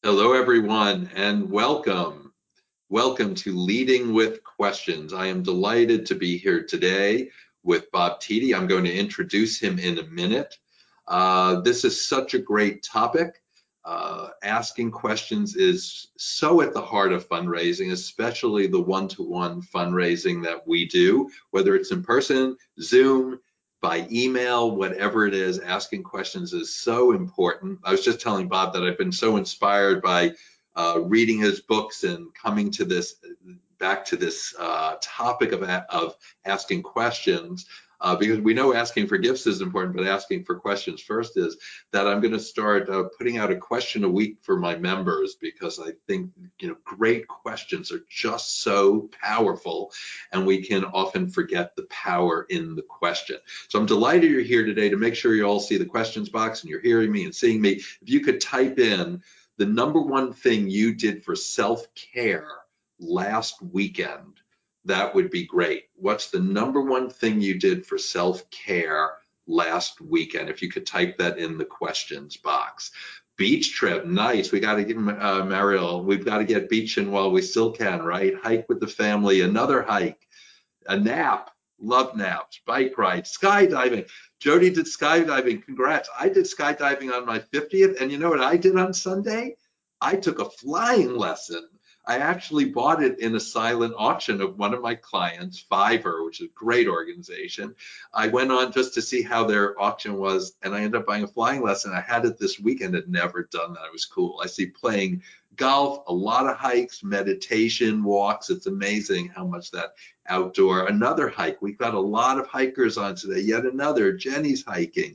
Hello, everyone, and welcome. Welcome to Leading with Questions. I am delighted to be here today with Bob Tiede. I'm going to introduce him in a minute. This is such a great topic. Asking questions is so at the heart of fundraising, especially the one-to-one fundraising that we do, whether it's in person, Zoom, by email, whatever it is. Asking questions is so important. I was just telling Bob that I've been so inspired by reading his books and coming to this back to this topic of asking questions, because we know asking for gifts is important, but asking for questions first is that I'm going to start putting out a question a week for my members, because I think great questions are just so powerful, and we can often forget the power in the question. So I'm delighted you're here today. To make sure you all see the questions box and you're hearing me and seeing me, if you could type in the number one thing you did for self-care last weekend, that would be great. What's the number one thing you did for self-care last weekend? If you could type that in the questions box. Beach trip, nice. We got to give Mariel, we've got to get beaching while we still can, right? Hike with the family, another hike, a nap. Love naps, bike rides, skydiving. Jody did skydiving. Congrats. I did skydiving on my 50th. And you know what I did on Sunday? I took a flying lesson. I actually bought it in a silent auction of one of my clients, Fiverr, which is a great organization. I went on just to see how their auction was, and I ended up buying a flying lesson. I had it this weekend, had never done that. It was cool. I see playing golf, a lot of hikes, meditation, walks. It's amazing how much that outdoor. Another hike. We've got a lot of hikers on today. Yet another. Jenny's hiking.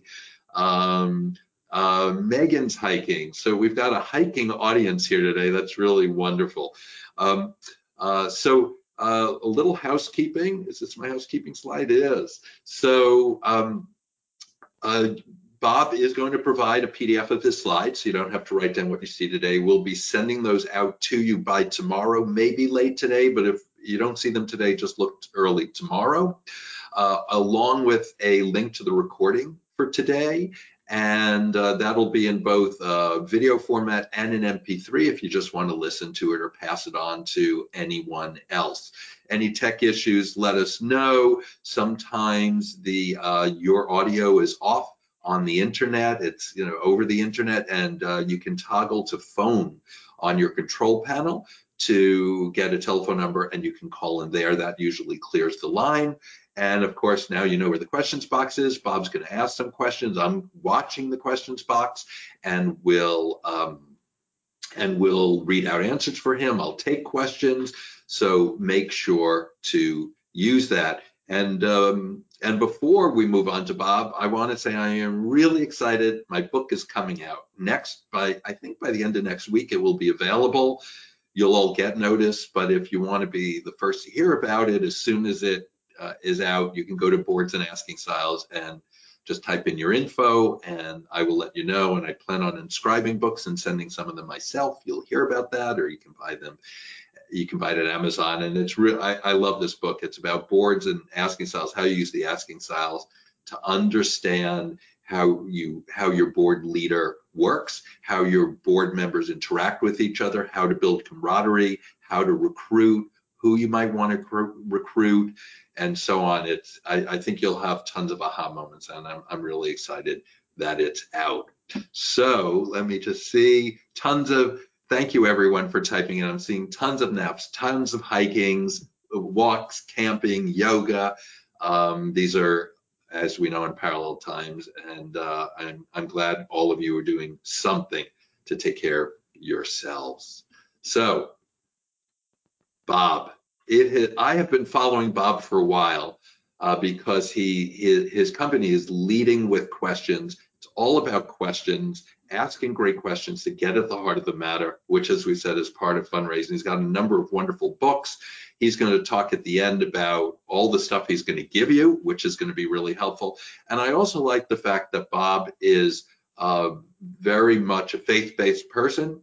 Megan's hiking. So we've got a hiking audience here today. That's really wonderful. A little housekeeping. Is this my housekeeping slide? It is. So Bob is going to provide a PDF of his slides, so you don't have to write down what you see today. We'll be sending those out to you by tomorrow, maybe late today, but if you don't see them today, just look early tomorrow, along with a link to the recording for today. And that'll be in both video format and in MP3 if you just want to listen to it or pass it on to anyone else. Any tech issues, let us know. Sometimes your audio is off on the internet. It's over the internet, and you can toggle to phone on your control panel to get a telephone number, and you can call in there. That usually clears the line. And of course, now you know where the questions box is. Bob's going to ask some questions. I'm watching the questions box, and we'll read out answers for him. I'll take questions, so make sure to use that. And before we move on to Bob, I want to say I am really excited. My book is coming out I think by the end of next week, it will be available. You'll all get notice, but if you want to be the first to hear about it as soon as it is out, you can go to Boards and Asking Styles and just type in your info, and I will let you know. And I plan on inscribing books and sending some of them myself. You'll hear about that, or you can buy them. You can buy it at Amazon, and it's real. I love this book. It's about boards and asking styles, how you use the asking styles to understand how your board leader works, how your board members interact with each other, how to build camaraderie, how to recruit, who you might want to recruit, and so on. I think you'll have tons of aha moments, and I'm really excited that it's out. So let me just see. Thank you everyone for typing in. I'm seeing tons of naps, tons of hikings, walks, camping, yoga. These are, as we know, in parallel times, and I'm glad all of you are doing something to take care of yourselves. So, Bob, I have been following Bob for a while because his company is Leading with Questions. It's all about questions, asking great questions to get at the heart of the matter, which, as we said, is part of fundraising. He's got a number of wonderful books. He's going to talk at the end about all the stuff he's going to give you, which is going to be really helpful. And I also like the fact that Bob is very much a faith-based person,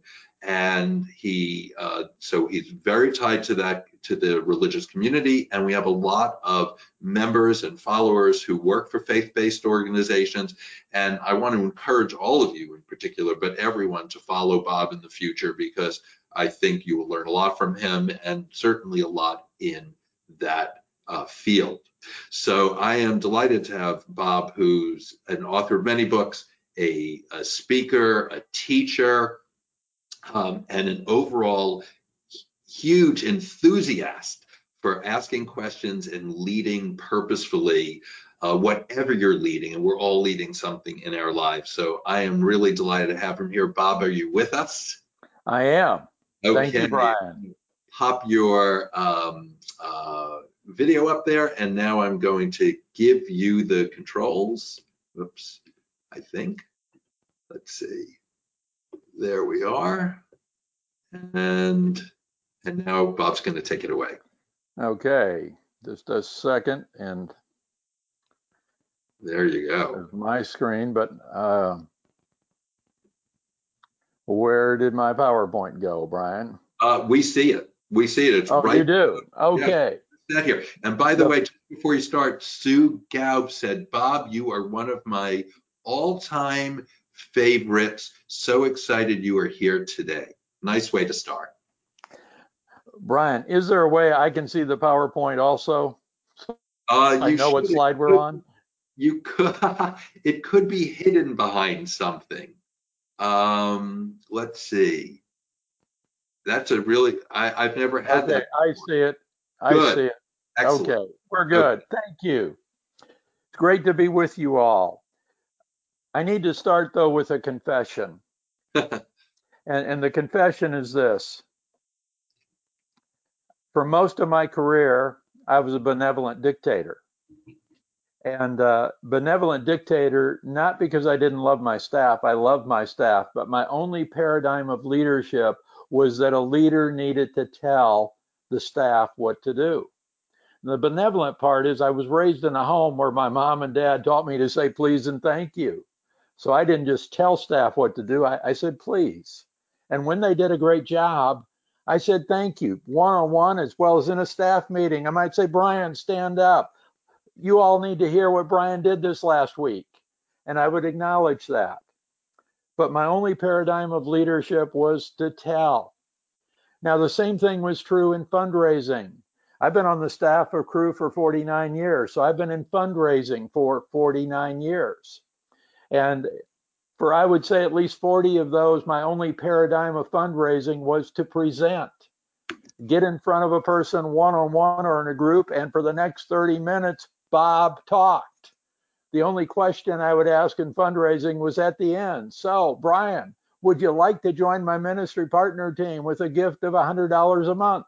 and so he's very tied to the religious community, and we have a lot of members and followers who work for faith-based organizations. And I want to encourage all of you in particular, but everyone, to follow Bob in the future, because I think you will learn a lot from him, and certainly a lot in that field. So I am delighted to have Bob, who's an author of many books, a speaker, a teacher, and an overall huge enthusiast for asking questions and leading purposefully, whatever you're leading, and we're all leading something in our lives. So I am really delighted to have him here. Bob, are you with us? I am. Okay. Thank you, Brian. Pop your video up there, and now I'm going to give you the controls. Oops, I think. Let's see. There we are. And now Bob's going to take it away. Okay, just a second, and there you go. There's my screen, but where did my PowerPoint go, Brian? We see it. We see it. It's right. You do? Okay. Yeah, here. And by the way, just before you start, Sue Gaub said, Bob, you are one of my all-time favorites. So excited you are here today. Nice way to start. Brian, is there a way I can see the PowerPoint also? I know what slide we're on. You could. It could be hidden behind something. Let's see. That's a really, I've never had that. I see it. I see it. Excellent. Okay, we're good. Okay. Thank you. It's great to be with you all. I need to start though with a confession. and the confession is this. For most of my career, I was a benevolent dictator. And benevolent dictator, not because I didn't love my staff, I loved my staff, but my only paradigm of leadership was that a leader needed to tell the staff what to do. And the benevolent part is I was raised in a home where my mom and dad taught me to say please and thank you. So I didn't just tell staff what to do, I said please. And when they did a great job, I said thank you, one-on-one as well as in a staff meeting. I might say, Brian, stand up. You all need to hear what Brian did this last week. And I would acknowledge that. But my only paradigm of leadership was to tell. Now, the same thing was true in fundraising. I've been on the staff of Cru for 49 years, so I've been in fundraising for 49 years. And for, I would say, at least 40 of those, my only paradigm of fundraising was to present. Get in front of a person one-on-one or in a group, and for the next 30 minutes, Bob talked. The only question I would ask in fundraising was at the end. So, Brian, would you like to join my ministry partner team with a gift of $100 a month?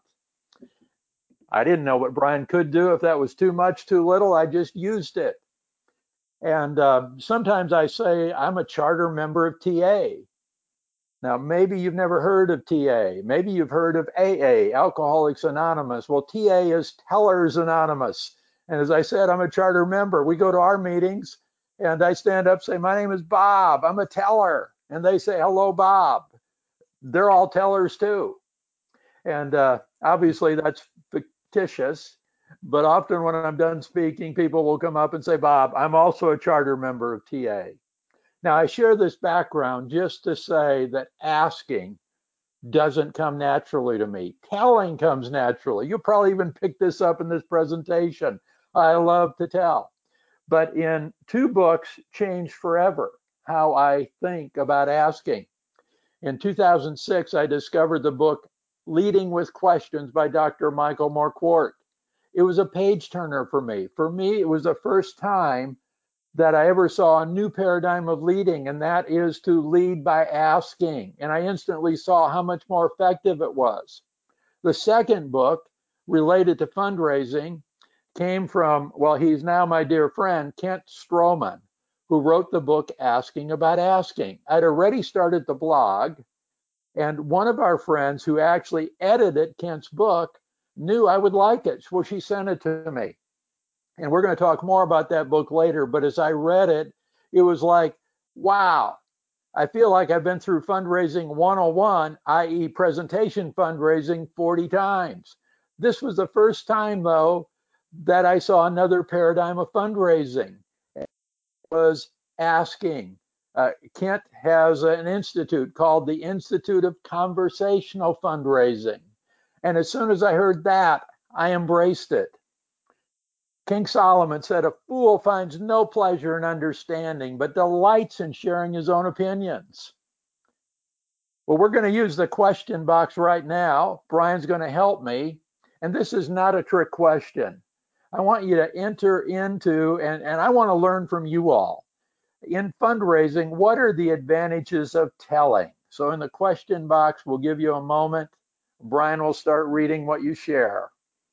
I didn't know what Brian could do. If that was too much, too little, I just used it. And sometimes I say I'm a charter member of TA. Now, maybe you've never heard of TA. Maybe you've heard of AA, Alcoholics Anonymous. Well, TA is Tellers Anonymous. And as I said, I'm a charter member. We go to our meetings and I stand up, say, my name is Bob. I'm a teller. And they say, hello, Bob. They're all tellers too. And obviously that's fictitious. But often when I'm done speaking, people will come up and say, Bob, I'm also a charter member of TA. Now, I share this background just to say that asking doesn't come naturally to me. Telling comes naturally. You'll probably even pick this up in this presentation. I love to tell. But in 2 books, changed forever how I think about asking. In 2006, I discovered the book Leading with Questions by Dr. Michael Marquardt. It was a page turner for me. For me, it was the first time that I ever saw a new paradigm of leading, and that is to lead by asking. And I instantly saw how much more effective it was. The second book, related to fundraising, came from, well, he's now my dear friend, Kent Stroman, who wrote the book Asking About Asking. I'd already started the blog, and one of our friends who actually edited Kent's book knew I would like it, so she sent it to me. And we're going to talk more about that book later, but as I read it, it was like, wow, I feel like I've been through fundraising 101, i.e. presentation fundraising 40 times. This was the first time though that I saw another paradigm of fundraising. It was asking. Kent has an institute called the Institute of Conversational Fundraising. And as soon as I heard that, I embraced it. King Solomon said, "A fool finds no pleasure in understanding, but delights in sharing his own opinions." Well, we're going to use the question box right now. Brian's going to help me. And this is not a trick question. I want you to enter into, and I want to learn from you all. In fundraising, what are the advantages of telling? So in the question box, we'll give you a moment. Brian will start reading what you share.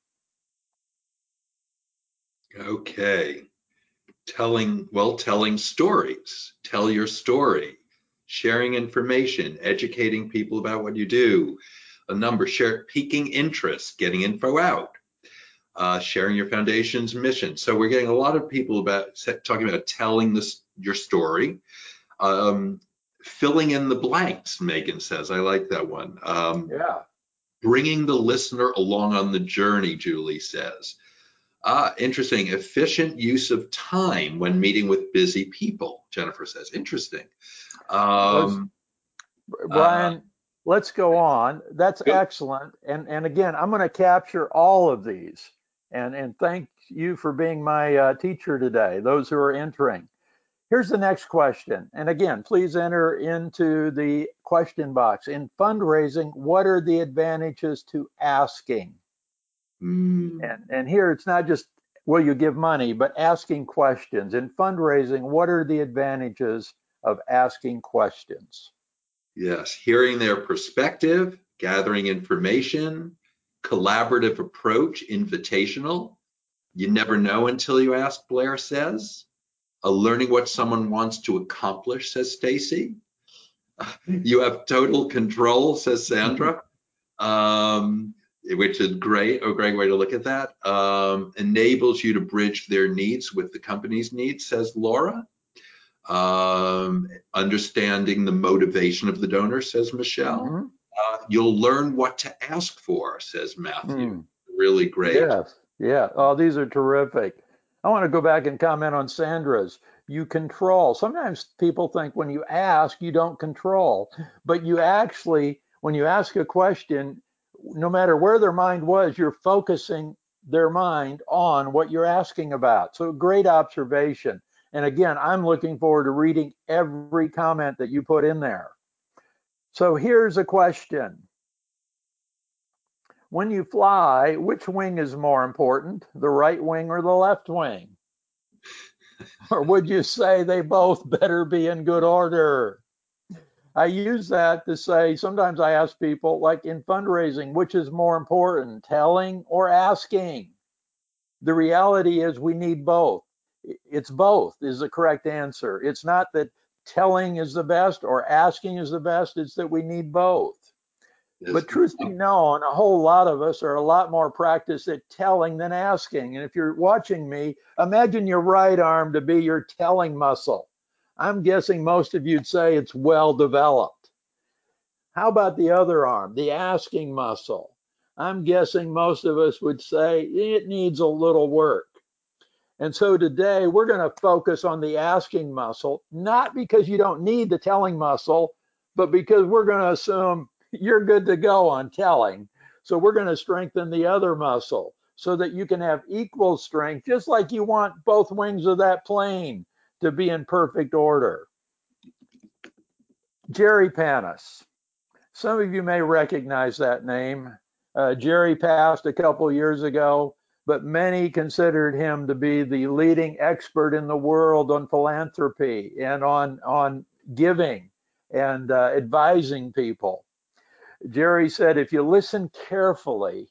Okay. Telling stories. Tell your story. Sharing information, educating people about what you do. Piquing interest, getting info out. Sharing your foundation's mission. So we're getting a lot of people talking about telling your story. Filling in the blanks, Megan says. I like that one. Yeah. Bringing the listener along on the journey, Julie says. Interesting. Efficient use of time when meeting with busy people, Jennifer says. Interesting. Brian, let's go on. That's excellent. And again, I'm going to capture all of these. And thank you for being my teacher today, those who are entering. Here's the next question. And again, please enter into the question box. In fundraising, what are the advantages to asking? And here it's not just, will you give money, but asking questions. In fundraising, what are the advantages of asking questions? Yes, hearing their perspective, gathering information, collaborative approach, invitational. You never know until you ask, Blair says. Learning what someone wants to accomplish, says Stacy. You have total control, says Sandra, which is great. A great way to look at that. Enables you to bridge their needs with the company's needs, says Laura. Understanding the motivation of the donor, says Michelle. You'll learn what to ask for, says Matthew. Really great. Yes. Yeah. Oh, these are terrific. I want to go back and comment on Sandra's. You control. Sometimes people think when you ask, you don't control, but you actually, when you ask a question, no matter where their mind was, you're focusing their mind on what you're asking about. So great observation. And again, I'm looking forward to reading every comment that you put in there. So here's a question. When you fly, which wing is more important, the right wing or the left wing? Or would you say they both better be in good order? I use that to say, sometimes I ask people, like in fundraising, which is more important, telling or asking? The reality is we need both. It's both is the correct answer. It's not that telling is the best or asking is the best, it's that we need both. But truth be known, a whole lot of us are a lot more practiced at telling than asking. And if you're watching me, imagine your right arm to be your telling muscle. I'm guessing most of you'd say it's well developed. How about the other arm, the asking muscle? I'm guessing most of us would say it needs a little work. And so today we're going to focus on the asking muscle, not because you don't need the telling muscle, but because we're going to assume you're good to go on telling. So we're going to strengthen the other muscle so that you can have equal strength, just like you want both wings of that plane to be in perfect order. Jerry Panis. Some of you may recognize that name. Jerry passed a couple years ago, but many considered him to be the leading expert in the world on philanthropy and on giving and advising people. Jerry said, if you listen carefully,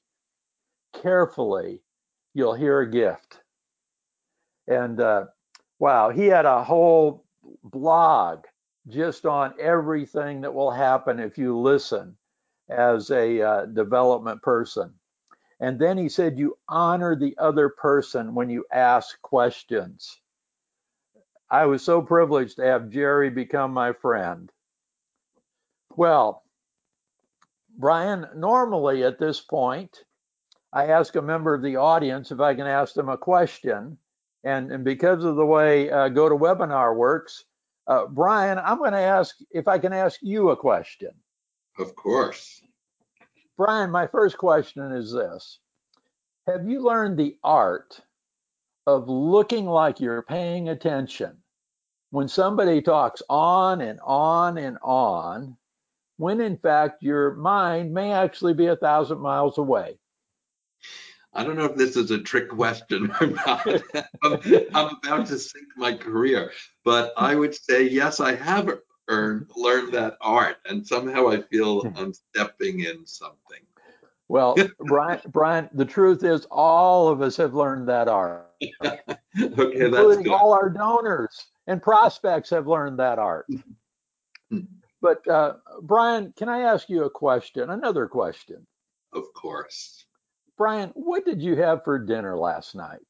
you'll hear a gift. And wow, he had a whole blog just on everything that will happen if you listen as a development person. And then he said, you honor the other person when you ask questions. I was so privileged to have Jerry become my friend. Well, Brian, normally at this point, I ask a member of the audience if I can ask them a question. And because of the way GoToWebinar works, Brian, I'm going to ask if I can ask you a question. Of course. Brian, my first question is this. Have you learned the art of looking like you're paying attention when somebody talks on and on and on, when in fact your mind may actually be 1,000 miles away? I don't know if this is a trick question or not. I'm about to sink my career, but I would say yes, I have learned that art, and somehow I feel I'm stepping in something. Well, Brian, the truth is all of us have learned that art, Okay, that's including good. all our donors and prospects have learned that art. But Brian, can I ask you a question? Another question. Of course. Brian, what did you have for dinner last night?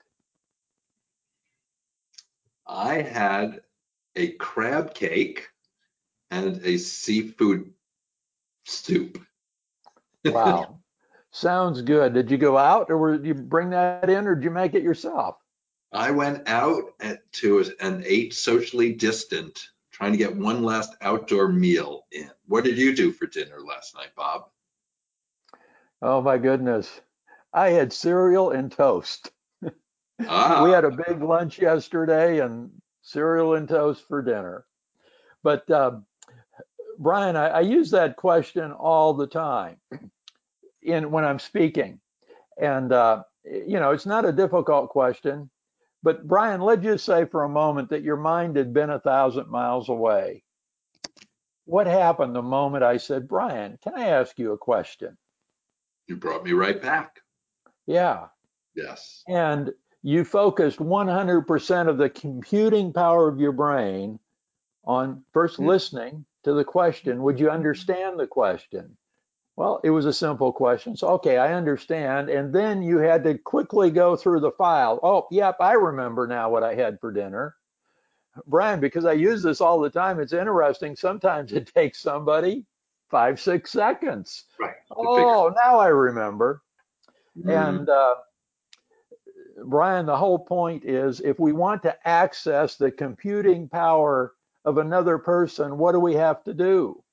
I had a crab cake and a seafood soup. Wow, sounds good. Did you go out or did you bring that in or did you make it yourself? I went out and ate socially distant, trying to get one last outdoor meal in. What did you do for dinner last night, Bob? Oh my goodness. I had cereal and toast. We Ah, had a big lunch yesterday and cereal and toast for dinner. But Brian, I use that question all the time in when I'm speaking. And it's not a difficult question. But Brian, let's just say for a moment that your mind had been 1,000 miles away. What happened the moment I said, Brian, can I ask you a question? you brought me right back. Yeah. Yes. And you focused 100% of the computing power of your brain on first listening to the question. Would you understand the question? Well, it was a simple question. So, okay, I understand. And then you had to quickly go through the file. Oh, yep, I remember now what I had for dinner. Brian, because I use this all the time, it's interesting. Sometimes it takes somebody 5, 6 seconds. Right. To figure. Oh, now I remember. Mm, And Brian, the whole point is if we want to access the computing power of another person, what do we have to do?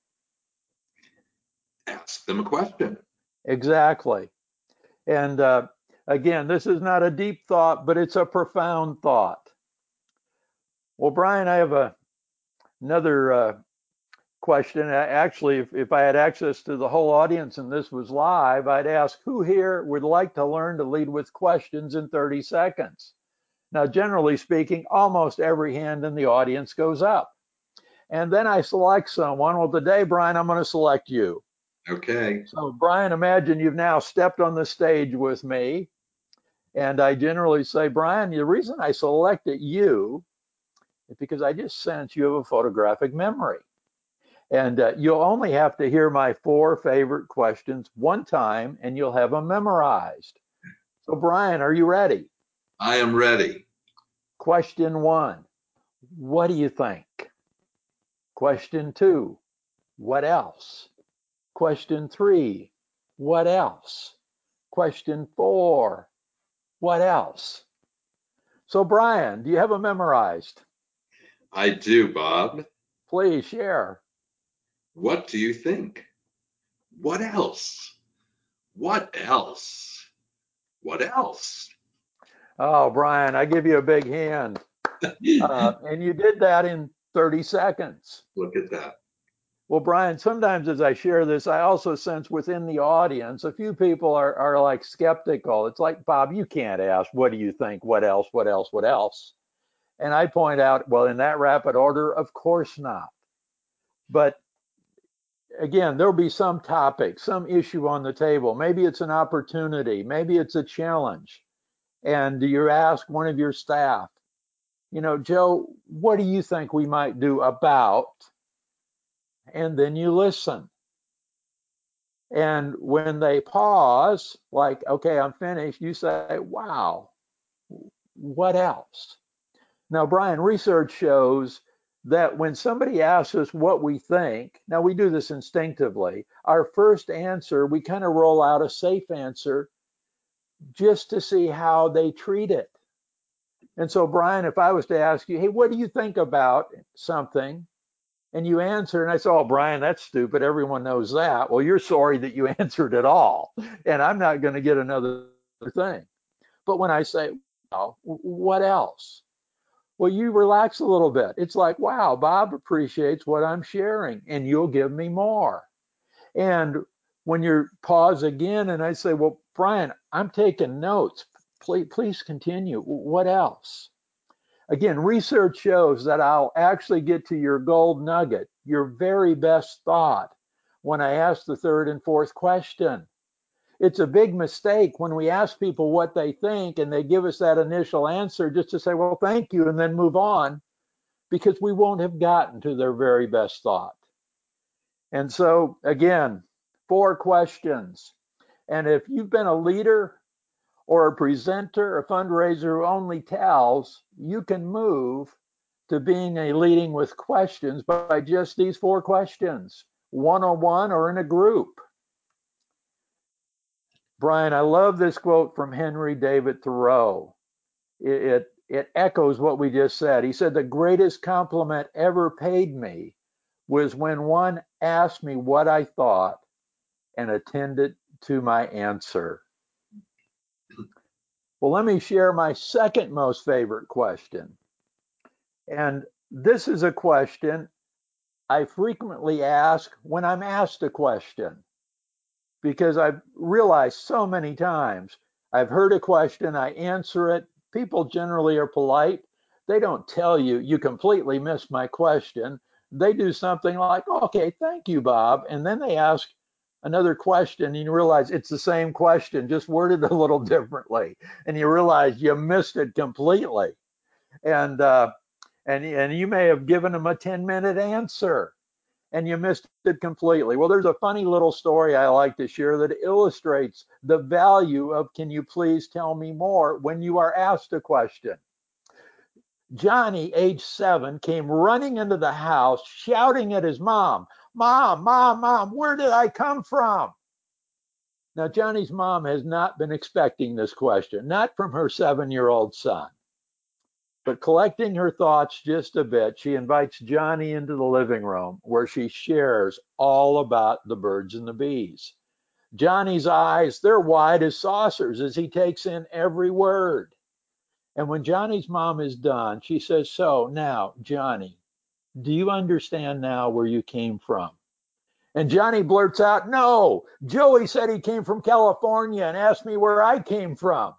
ask them a question. Exactly. And again, this is not a deep thought, but it's a profound thought. Well, Brian, I have another question. Actually, if I had access to the whole audience and this was live, I'd ask who here would like to learn to lead with questions in 30 seconds? Now, generally speaking, almost every hand in the audience goes up. And then I select someone. Well, today, Brian, I'm going to select you. Okay. So, Brian, imagine you've now stepped on the stage with me. And I generally say, Brian, the reason I selected you is because I just sense you have a photographic memory. And you'll only have to hear my 4 favorite questions one time and you'll have them memorized. So, Brian, are you ready? I am ready. Question 1, what do you think? Question 2, what else? Question 3, what else? Question 4, what else? So, Brian, do you have them memorized? I do, Bob. Please share. What do you think? What else? What else? What else? Oh, Brian, I give you a big hand. And you did that in 30 seconds. Look at that. Well, Brian, sometimes as I share this, I also sense within the audience, a few people are like skeptical. It's like, Bob, you can't ask, what do you think? What else? What else? What else? And I point out, well, in that rapid order, of course not. But again, there'll be some topic, some issue on the table. Maybe it's an opportunity. Maybe it's a challenge. And you ask one of your staff, Joe, what do you think we might do about? And then you listen. And when they pause, like, okay, I'm finished, you say, wow, what else? Now, Brian, research shows that when somebody asks us what we think, now we do this instinctively, our first answer, we kind of roll out a safe answer just to see how they treat it. And so, Brian, if I was to ask you, hey, what do you think about something? And you answer, and I say, oh, Brian, that's stupid. Everyone knows that. Well, you're sorry that you answered at all. And I'm not going to get another thing. But when I say, well, what else? Well, you relax a little bit. It's like, wow, Bob appreciates what I'm sharing, and you'll give me more. And when you pause again, and I say, well, Brian, I'm taking notes. Please continue. What else? Again, research shows that I'll actually get to your gold nugget, your very best thought, when I ask the third and fourth question. It's a big mistake when we ask people what they think and they give us that initial answer just to say, well, thank you, and then move on, because we won't have gotten to their very best thought. And so, again, 4 questions. And if you've been a leader or a presenter, a fundraiser who only tells, you can move to being a leading with questions by just these 4 questions, one-on-one or in a group. Brian, I love this quote from Henry David Thoreau. It echoes what we just said. He said, the greatest compliment ever paid me was when one asked me what I thought and attended to my answer. Well, let me share my second most favorite question. And this is a question I frequently ask when I'm asked a question, because I've realized so many times I've heard a question, I answer it. People generally are polite. They don't tell you, you completely missed my question. They do something like, okay, thank you, Bob. And then they ask another question, and you realize it's the same question, just worded a little differently. And you realize you missed it completely. And, and you may have given them a 10-minute answer and you missed it completely. Well, there's a funny little story I like to share that illustrates the value of can you please tell me more when you are asked a question. Johnny, age 7, came running into the house shouting at his mom, Mom, Mom, Mom, where did I come from? Now, Johnny's mom has not been expecting this question, not from her 7-year-old son. But collecting her thoughts just a bit, she invites Johnny into the living room where she shares all about the birds and the bees. Johnny's eyes, they're wide as saucers as he takes in every word. And when Johnny's mom is done, she says, so now, Johnny, do you understand now where you came from? And Johnny blurts out, no, Joey said he came from California and asked me where I came from.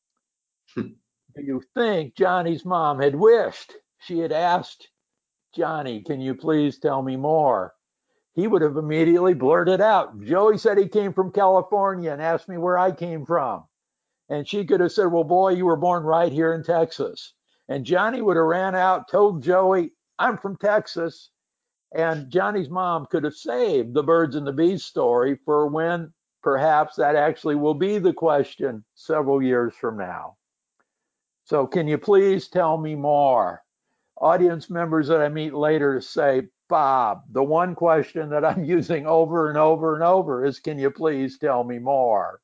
Do you think Johnny's mom had wished she had asked Johnny, can you please tell me more? He would have immediately blurted out, Joey said he came from California and asked me where I came from. And she could have said, well, boy, you were born right here in Texas. And Johnny would have ran out, told Joey, I'm from Texas. And Johnny's mom could have saved the birds and the bees story for when perhaps that actually will be the question several years from now. So can you please tell me more? Audience members that I meet later say, Bob, the one question that I'm using over and over and over is, can you please tell me more?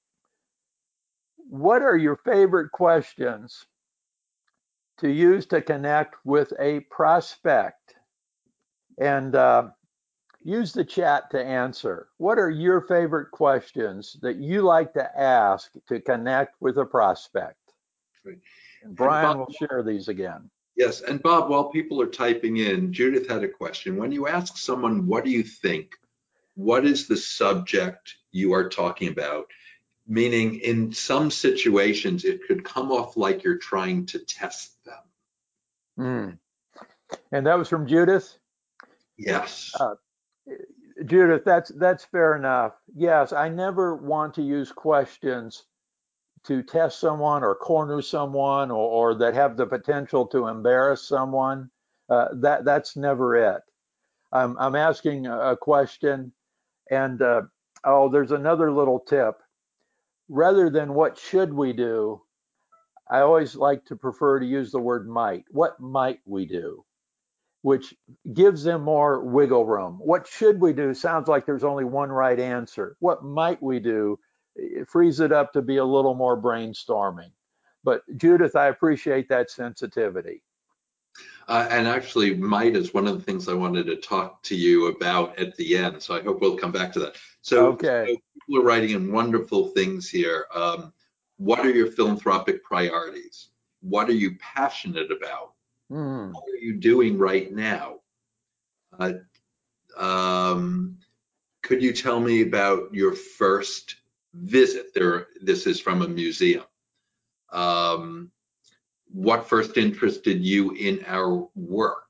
What are your favorite questions to use to connect with a prospect? And use the chat to answer. What are your favorite questions that you like to ask to connect with a prospect? And Brian will share these again. Yes, and Bob, while people are typing in, Judith had a question. When you ask someone, what do you think? What is the subject you are talking about? Meaning, in some situations, it could come off like you're trying to test them. Mm. And that was from Judith? Yes. Judith, that's fair enough. Yes, I never want to use questions to test someone or corner someone or that have the potential to embarrass someone. That's never it. I'm asking a question, and there's another little tip. Rather than what should we do, I always like to prefer to use the word might. What might we do? which gives them more wiggle room. What should we do? Sounds like there's only one right answer. What might we do? It frees it up to be a little more brainstorming. But Judith, I appreciate that sensitivity. And actually, might is one of the things I wanted to talk to you about at the end. So I hope we'll come back to that. So Okay. people are writing in wonderful things here. What are your philanthropic priorities? What are you passionate about? Hmm. What are you doing right now? Uh, um, could you tell me about your first visit? This is from a museum. Um, what first interested you in our work?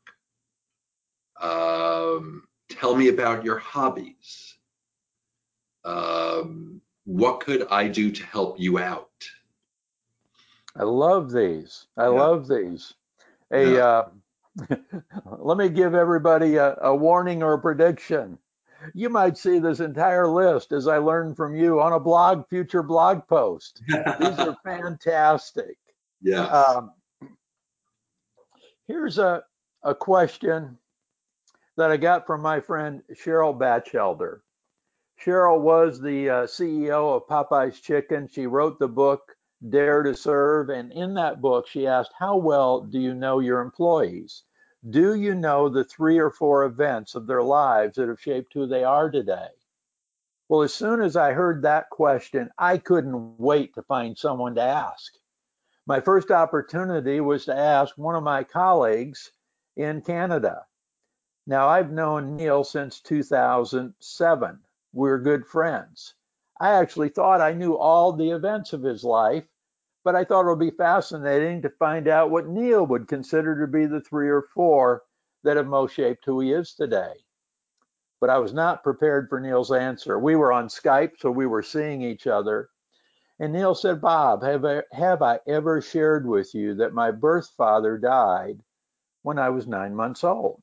Tell me about your hobbies. What could I do to help you out? I love these. I Yeah, love these. A yeah. Let me give everybody a warning or a prediction. You might see this entire list, as I learned from you, on a future blog post. These are fantastic. Yes. Um, here's a question that I got from my friend Cheryl Batchelder. Cheryl was the CEO of Popeye's Chicken. She wrote the book Dare to Serve. And in that book, she asked, how well do you know your employees? Do you know the 3 or 4 events of their lives that have shaped who they are today? Well, as soon as I heard that question, I couldn't wait to find someone to ask. My first opportunity was to ask one of my colleagues in Canada. Now, I've known Neil since 2007. We're good friends. I actually thought I knew all the events of his life, but I thought it would be fascinating to find out what Neil would consider to be the 3 or 4 that have most shaped who he is today. But I was not prepared for Neil's answer. We were on Skype, so we were seeing each other. And Neil said, Bob, have I ever shared with you that my birth father died when I was 9 months old?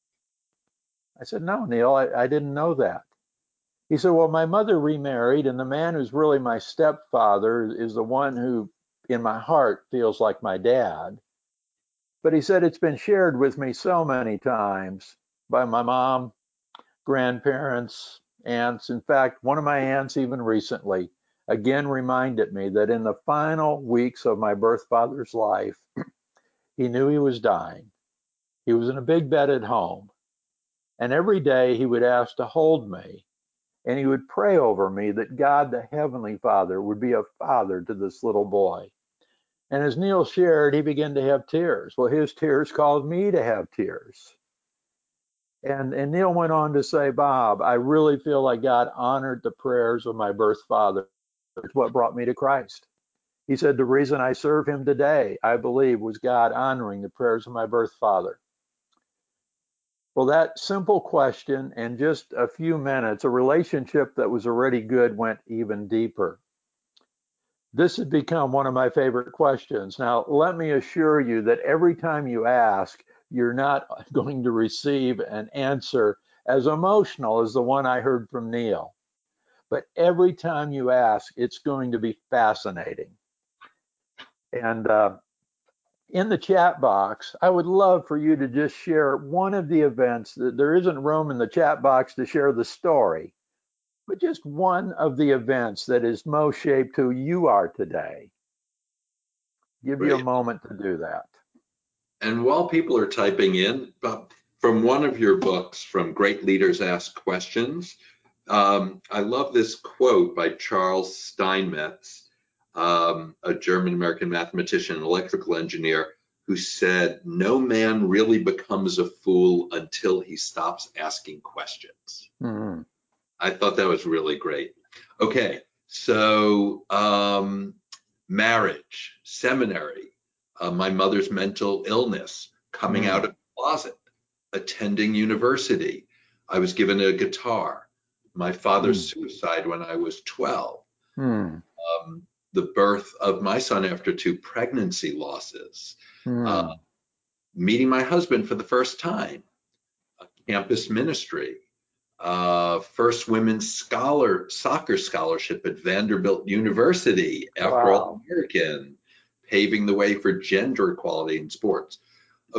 I said, no, Neil, I didn't know that. He said, well, my mother remarried, and the man who's really my stepfather is the one who, in my heart, feels like my dad. But he said, it's been shared with me so many times by my mom, grandparents, aunts. In fact, one of my aunts, even recently, again reminded me that in the final weeks of my birth father's life, he knew he was dying. He was in a big bed at home. And every day he would ask to hold me, and he would pray over me that God, the Heavenly Father, would be a father to this little boy. And as Neil shared, he began to have tears. Well, his tears caused me to have tears. And Neil went on to say, Bob, I really feel like God honored the prayers of my birth father. It's what brought me to Christ. He said, the reason I serve him today, I believe, was God honoring the prayers of my birth father. Well, that simple question and just a few minutes, a relationship that was already good went even deeper. This has become one of my favorite questions. Now, let me assure you that every time you ask, you're not going to receive an answer as emotional as the one I heard from Neil. But every time you ask, it's going to be fascinating. And in the chat box, I would love for you to just share one of the events. That there isn't room in the chat box to share the story, but just one of the events that has most shaped who you are today. Give you a Great. moment to do that. And while people are typing in, from one of your books, From Great Leaders Ask Questions, I love this quote by Charles Steinmetz, a German-American mathematician and electrical engineer, who said, no man really becomes a fool until he stops asking questions. Mm-hmm. I thought that was really great. Okay, so marriage, seminary, my mother's mental illness, coming out Mm. of the closet, attending university. I was given a guitar. My father's Mm. suicide when I was 12. Mm. The birth of my son after 2 pregnancy losses. Uh, Mm. meeting my husband for the first time. A campus ministry. First women's soccer scholarship at Vanderbilt University, after all Wow. American, paving the way for gender equality in sports. Oh,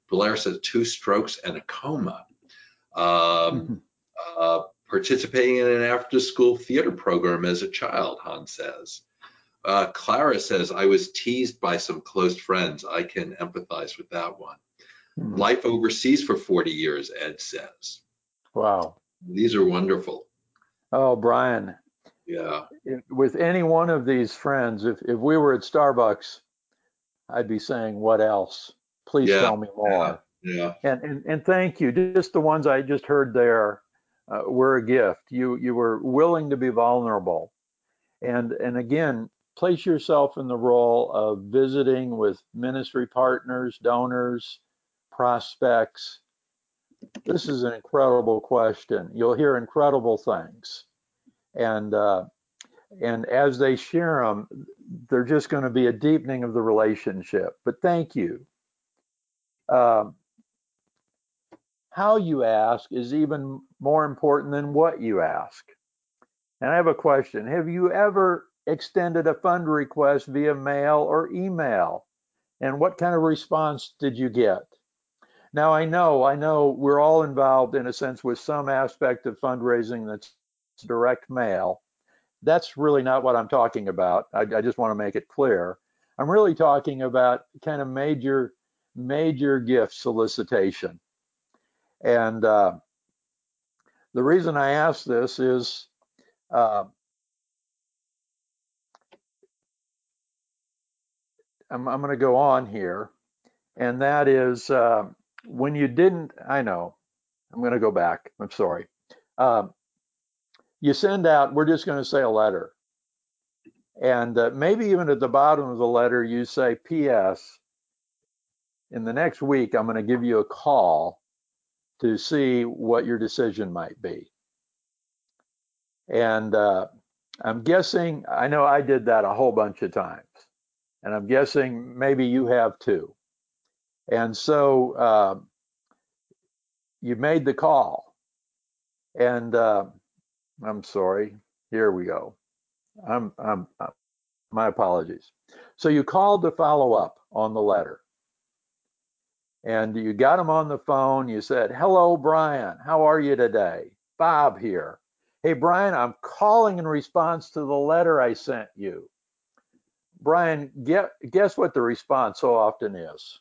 Blair says 2 strokes and a coma. Um, Participating in an after-school theater program as a child, Han says. Clara says, I was teased by some close friends. I can empathize with that one. Life overseas for 40 years, Ed says. Wow. These are wonderful. Oh, Brian, Yeah. with any one of these friends, if we were at Starbucks, I'd be saying, what else? Please Yeah. tell me Yeah. more. Yeah. And thank you. Just the ones I just heard there were a gift. You were willing to be vulnerable. And again, place yourself in the role of visiting with ministry partners, donors, prospects. This is an incredible question. You'll hear incredible things. And and as they share them, they're just going to be a deepening of the relationship. But thank you. Um, how you ask is even more important than what you ask. And I have a question. Have you ever extended a fund request via mail or email? And what kind of response did you get? Now, I know we're all involved in a sense with some aspect of fundraising that's direct mail. That's really not what I'm talking about. I just want to make it clear. I'm really talking about kind of major gift solicitation. And the reason I ask this is uh, I'm going to go on here, and that is when you didn't. I know. I'm going to go back. I'm sorry. Uh, you send out. We're just going to say a letter, and maybe even at the bottom of the letter you say, "P.S. In the next week, I'm going to give you a call to see what your decision might be." And I'm guessing. I know I did that a whole bunch of times, and I'm guessing maybe you have too. And so you made the call, and I'm sorry. Here we go. I'm my apologies. So you called to follow up on the letter, and you got him on the phone. You said, "Hello, Brian. How are you today? Bob here. Hey, Brian, I'm calling in response to the letter I sent you." Brian, guess what the response so often is?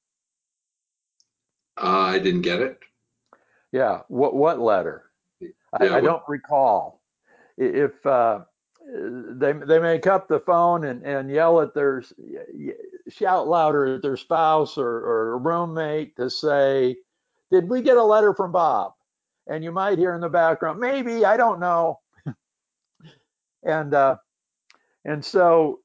I didn't get it. Yeah, what letter? Yeah. I don't recall. If they may up the phone and yell at their shout louder at their spouse or a roommate to say, "Did we get a letter from Bob?" And you might hear in the background, "Maybe, I don't know." And so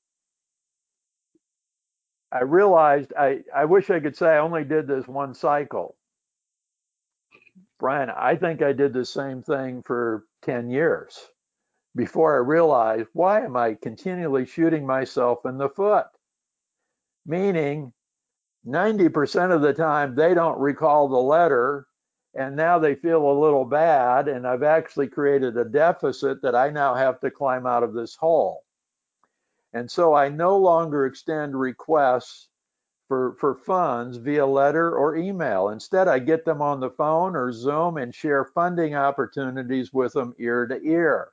I realized I wish I could say I only did this one cycle. Brian, I think I did the same thing for 10 years before I realized, why am I continually shooting myself in the foot? Meaning 90% of the time they don't recall the letter, and now they feel a little bad, and I've actually created a deficit that I now have to climb out of this hole. And so I no longer extend requests for funds via letter or email. Instead, I get them on the phone or Zoom and share funding opportunities with them ear to ear.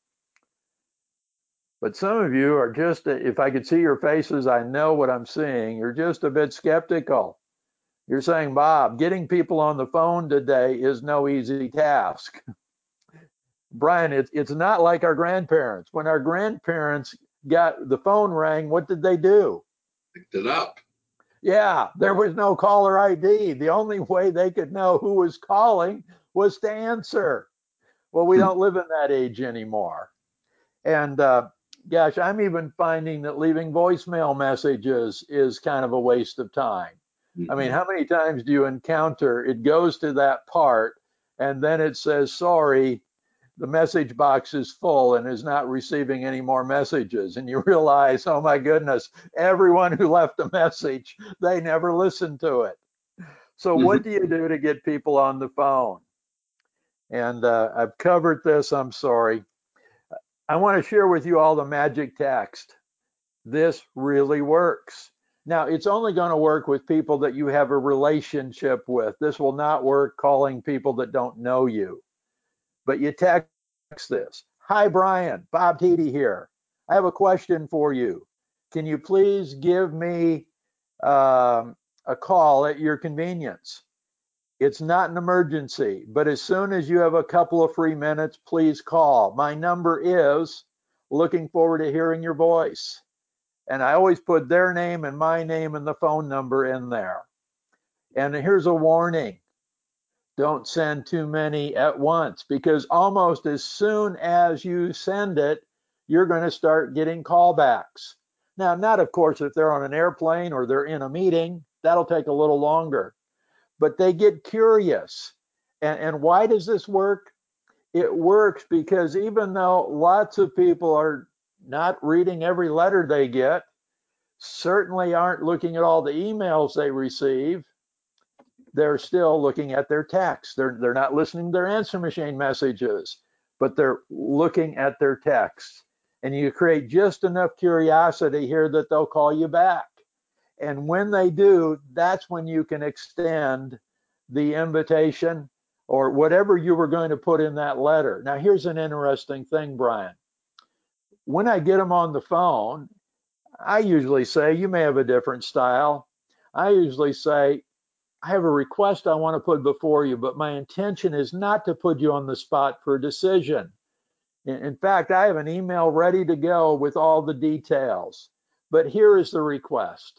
But some of you are just, if I could see your faces, I know what I'm seeing. You're just a bit skeptical. You're saying, "Bob, getting people on the phone today is no easy task." Brian, it's not like our grandparents. When our grandparents got the phone rang, what did they do? Picked it up. Yeah, there was no caller ID. The only way they could know who was calling was to answer. Well, we don't live in that age anymore. And gosh, I'm even finding that leaving voicemail messages is kind of a waste of time. I mean, Mm-hmm. how many times do you encounter it goes to that part and then it says, "Sorry, the message box is full and is not receiving any more messages." And you realize, oh my goodness, everyone who left a message, they never listened to it. So Mm-hmm. what do you do to get people on the phone? And I've covered this, I'm sorry. I want to share with you all the magic text. This really works. Now, it's only going to work with people that you have a relationship with. This will not work calling people that don't know you. But you text this. Hi, Brian. Bob Tiede here. I have a question for you. Can you please give me a call at your convenience? It's not an emergency, but as soon as you have a couple of free minutes, please call. My number is, looking forward to hearing your voice. And I always put their name and my name and the phone number in there. And here's a warning. Don't send too many at once, because almost as soon as you send it, you're going to start getting callbacks. Now, not of course if they're on an airplane or they're in a meeting, that'll take a little longer, but they get curious. And why does this work? It works because even though lots of people are not reading every letter they get, certainly aren't looking at all the emails they receive, they're still looking at their texts. They're not listening to their answer machine messages, but they're looking at their texts. And you create just enough curiosity here that they'll call you back. And when they do, that's when you can extend the invitation or whatever you were going to put in that letter. Now, here's an interesting thing, Brian. When I get them on the phone, I usually say, you may have a different style. I usually say, I have a request I want to put before you, but my intention is not to put you on the spot for a decision. In fact, I have an email ready to go with all the details, but here is the request.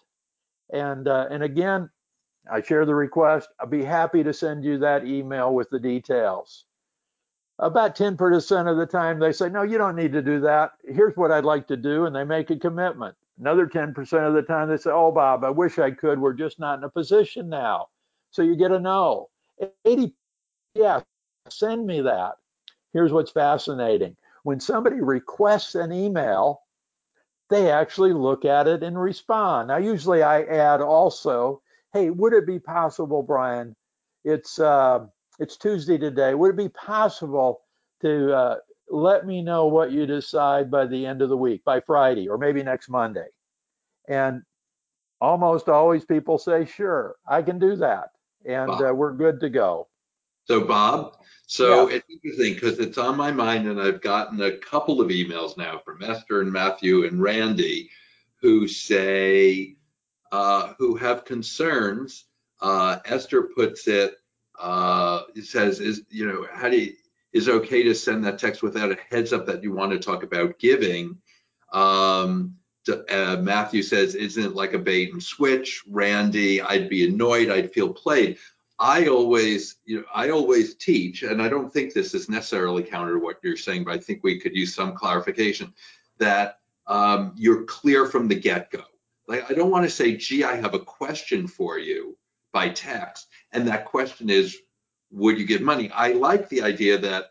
And again, I share the request. I'll be happy to send you that email with the details. About 10% of the time they say, no, you don't need to do that. Here's what I'd like to do. And they make a commitment. Another 10% of the time they say, oh, Bob, I wish I could. We're just not in a position now. So you get a no. 80, yeah, send me that. Here's what's fascinating. When somebody requests an email, they actually look at it and respond. Now, usually I add also, hey, would it be possible, Brian? It's it's Tuesday today. Would it be possible to let me know what you decide by the end of the week, by Friday, or maybe next Monday? And almost always people say, sure, I can do that. And Bob. we're good to go. So Bob, so Yes. it's interesting because it's on my mind, and I've gotten a couple of emails now from Esther and Matthew and Randy who say, who have concerns. Esther puts it says, how do you, is it okay to send that text without a heads up that you want to talk about giving? Matthew says, isn't it like a bait and switch? Randy, I'd be annoyed. I'd feel played. I always teach, and I don't think this is necessarily counter to what you're saying, but I think we could use some clarification that you're clear from the get-go. Like, I don't want to say, gee, I have a question for you by text, and that question is, would you give money? I like the idea that,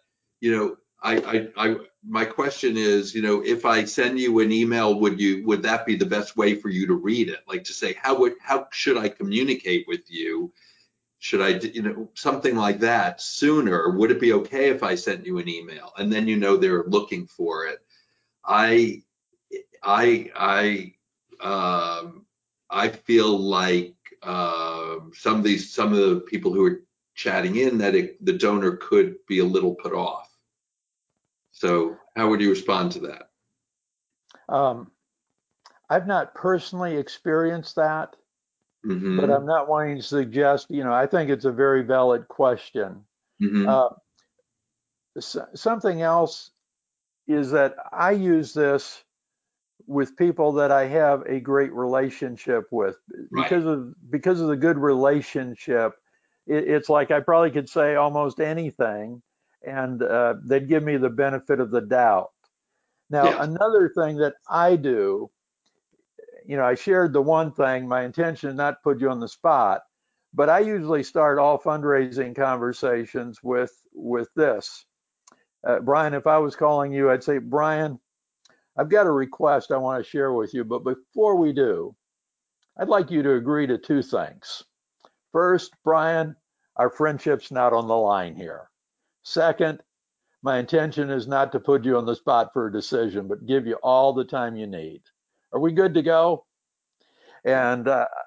my question is, if I send you an email, would that be the best way for you to read it? Like to say, how should I communicate with you? Should I, something like that sooner? Would it be okay if I sent you an email? And then they're looking for it. I I I I feel like some of the people who are chatting in that the donor could be a little put off. So how would you respond to that? Um, I've not personally experienced that, but Mm-hmm. I'm not wanting to suggest, I think it's a very valid question. Mm-hmm. Uh, Something else is that I use this with people that I have a great relationship with Right. because of the good relationship. It's like I probably could say almost anything, and they'd give me the benefit of the doubt. Now, Yes. another thing that I do, I shared the one thing. My intention is not to put you on the spot, but I usually start all fundraising conversations with this. Brian, if I was calling you, I'd say, Brian, I've got a request I want to share with you, but before we do, I'd like you to agree to two things. First, Brian, our friendship's not on the line here. Second, my intention is not to put you on the spot for a decision, but give you all the time you need. Are we good to go? And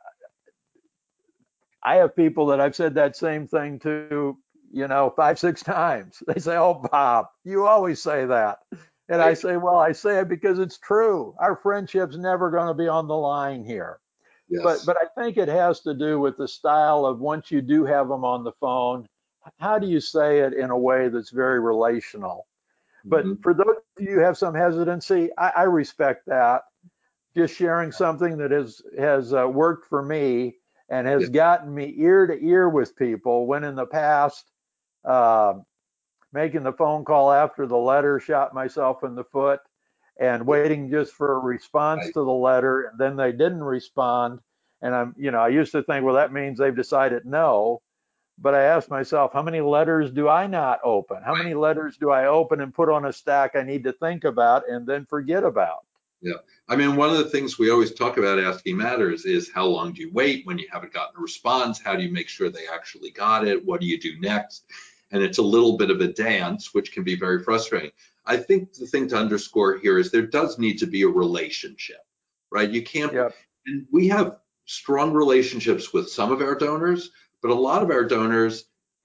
I have people that I've said that same thing to, 5, 6 times. They say, "Oh, Bob, you always say that." And I Right. say, "Well, I say it because it's true. Our friendship's never going to be on the line here." But Yes. but I think it has to do with the style of once you do have them on the phone, how do you say it in a way that's very relational? But Mhm. for those of you who have some hesitancy, I respect that. Just sharing something that has worked for me and Yeah. has gotten me ear to ear with people when in the past uh, making the phone call after the letter shot myself in the foot and Yeah. waiting just for a response Right. to the letter and then they didn't respond and I used to think, well, that means they've decided no. But I asked myself, how many letters do I not open? How many letters do I open and put on a stack I need to think about and then forget about? Yeah. I mean, one of the things we always talk about asking matters is how long do you wait when you haven't gotten a response? How do you make sure they actually got it? What do you do next? And it's a little bit of a dance, which can be very frustrating. I think the thing to underscore here is there does need to be a relationship, right? You can't, Yep. and we have strong relationships with some of our donors, but a lot of our donors,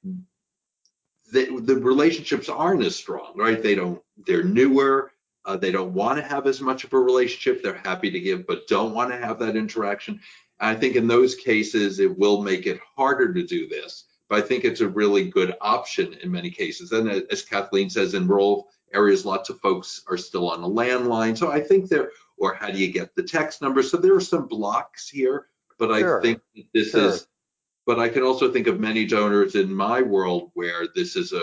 the relationships aren't as strong, right? They're newer. They don't want to have as much of a relationship. They're happy to give, but don't want to have that interaction. And I think in those cases, it will make it harder to do this. But I think it's a really good option in many cases. And as Kathleen says, in rural areas, lots of folks are still on a landline. So I think or how do you get the text number? So there are some blocks here, but I think Sure. that this Sure. is, but I can also think of many donors in my world where this is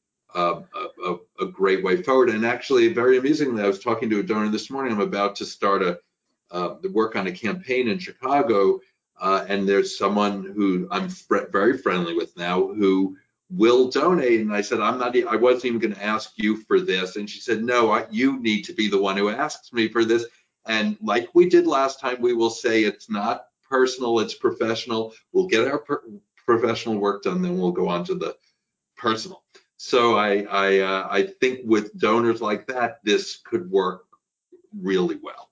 a great way forward. And actually, very amusingly, I was talking to a donor this morning. I'm about to start work on a campaign in Chicago, and there's someone who I'm very friendly with now who will donate. And I said, I wasn't even going to ask you for this. And she said, no, you need to be the one who asks me for this. And like we did last time, we will say it's not personal, it's professional. We'll get our professional work done, then we'll go on to the personal. So I think with donors like that, this could work really well.